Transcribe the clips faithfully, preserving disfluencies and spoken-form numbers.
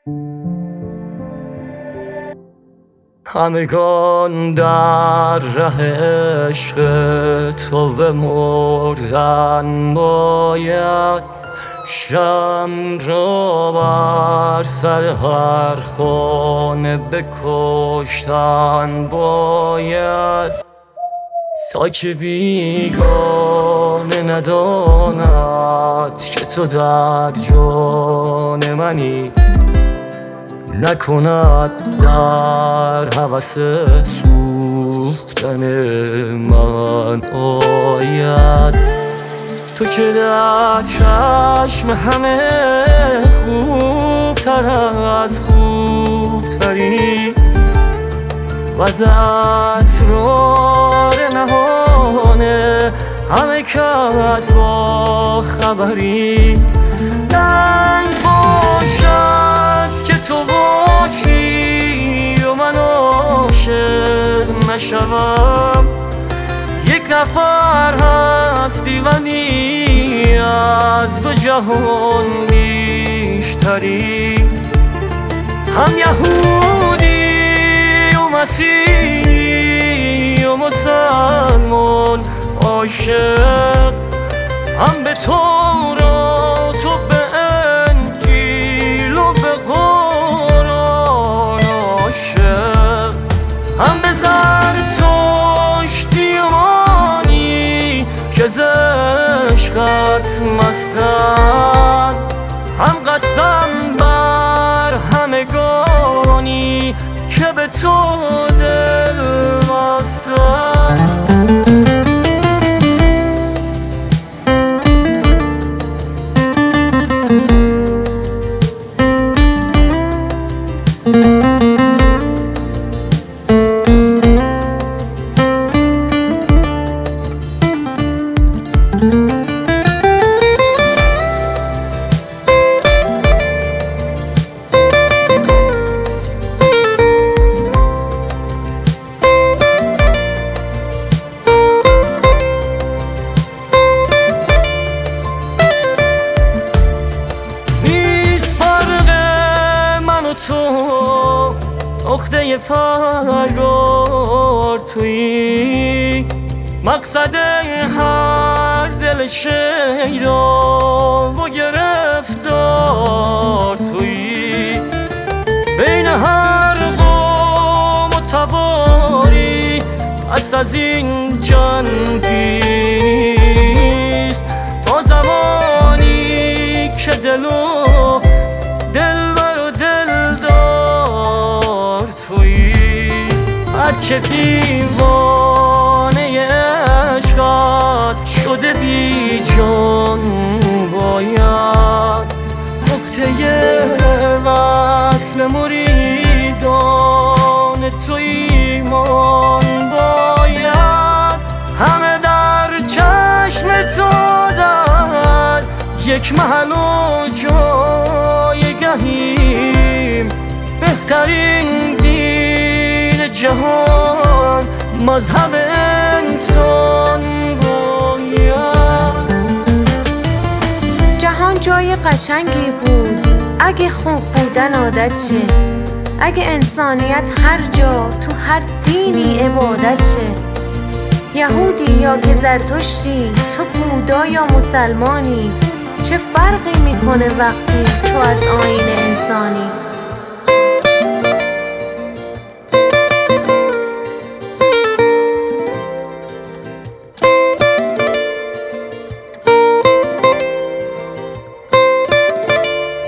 همگان در ره عشق تو بمردن باید، شمع را بر سر هر خانه بکشتن باید، تا که بیگانه نداند که تو در جان منی، نکند در هوس سوختن من آید. تو که در چشم همه خوبتر از خوبتری، و از اسرار نهان همه کس با خبری، دنگ باشد که تو باشی و من عاشق نشوم. یک نفر هستی ولی از دو جهان بیشتری، هم یهودی و مسیحی و مسلمان عاشق، هم به تورات و به انجیل و به قرآن عاشق، هم به زرتشتی و مانی که ز عشقت مستند، هم قسم بر همگانی که به تو دل بستند. تو نقطه فرار تویی، مقصد هر دل شیدا و گرفتار تویی، بین هر قوم و تباری پس از این جنگیست، تا زمانی که دلو دلبر و دلدار تویی، هرچه دیوانه عشقت شده بی جان باید، نقطه وصل مریدان تو ایمان باید، همه در چشم تو در یک محل و جایگهیم، بهترین دین جهان مذهب انسان باید. جهان جای قشنگی بود اگه خوب بودن عادت شه، اگه انسانیت هر جا تو هر دینی عبادت شه، یهودی یا که زرتشتی، تو بودا یا مسلمانی، چه فرقی میکنه وقتی تو از آیین انسانی؟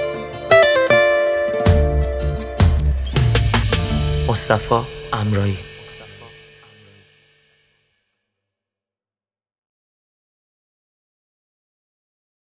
مصطفی امرایی.